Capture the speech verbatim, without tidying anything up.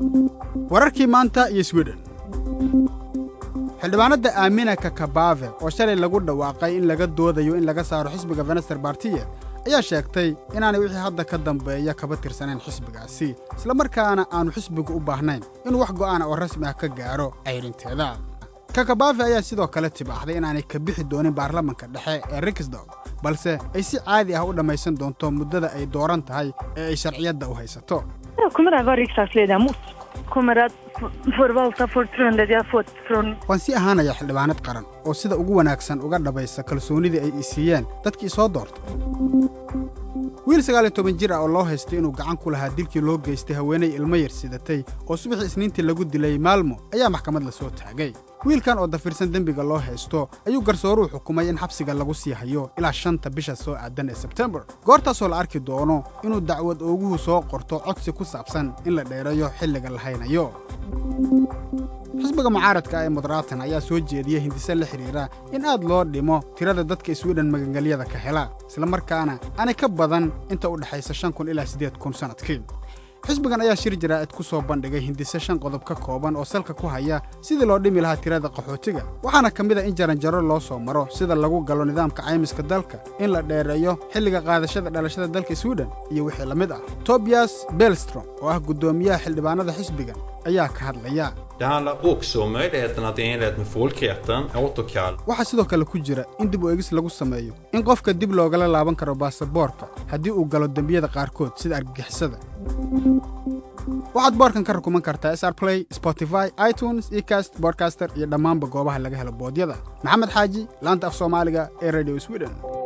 wararkii maanta iyo Sweden xildhibaanada Aamina Kakabave oo shalay lagu dhawaaqay in laga doodayo in laga saaro xisbiga Venstre Party ayaa sheegtay inaanay wixii hadda ka dambeeya kaba tirsaneen xisbigaasi isla markaana aanu xisbigu u baahnayn in wax go'aan oo rasmi ah ka gaaro ayrinteeda. Kakabave ayaa sidoo kale tibaaxday inaanay ka bixi doonin baarlamaanka dhexe ee Riksdag balse ay si caadi ah u dhamaysan doonto muddada ay dooran tahay ee ay sharciyada u haysato. Kommer att vara riksdagsledamot. Kommer att förvalta förtroendet jag fått från waan si ahaanaya xildhibaanad qaran oo sida ugu wanaagsan uga dhabaysa kalsoonidii ay isiyeen dadkii soo doortay. wiil sagaal iyo toban jir ah oo loo haystay inuu gacan ku lahaa dilkii loo geystay haweeney ilmo yar sidatay oo subaxii isniintii lagu dilay Malmo ayaa maxkamad la soo taagay. wiilkan oo dafirsan dambiga loo haysto ayuu garsooruhu xukumay in xabsiga lagu sii hayo ilaa shanta bisha soo aadan ee September. goortaas oo la arki doono inuu dacwad ooguhu soo qorto codsi ku saabsan in la dheereeyo xilliga la haynayo. xisbiga mucaaradka ee Moderaterna ayaa soo jeediyay hindise la xiriira in aad loo dhimo tirada dadka Sweden magangaliyada ka hela isla markaana aanay ka badan inta u dhaxaysa shan kun ilaa siddeed kun sanadkii. xisbigan ayaa shir jiraa'id ku soo bandhigay hindise shan qodob ka kooban oo salka ku haya sidii loo dhimi lahaa tirada qaxootiga waxaana ka mid ah in jaranjaro loo soo maro sida lagu galo nidaamka caymiska dalka in la dheereeyo xilliga qaadashada dhalashada dalka Sweden iyo wixii la mid ah. Tobias Bellström oo ah gudoomiyaha xildhibaanada xisbigan ayaa ka hadlaya. Det handlar också om möjligheten att i enlighet med folkrätten återkalla. Waxa sidoo kale ku jira in dib u eegis lagu sameeyo in qofka dib loogala laaban karo baasaboorka haddii uu galo dambiyada qaarkood sida argagixisada. waxaad boorkan ka rukuman kartaa S R Play, Spotify, iTunes, Acast, Podcaster iyo dhammaanba goobaha laga helo boodyada. Maxamed Xaaji, laanta af Soomaaliga ee Radio Sweden.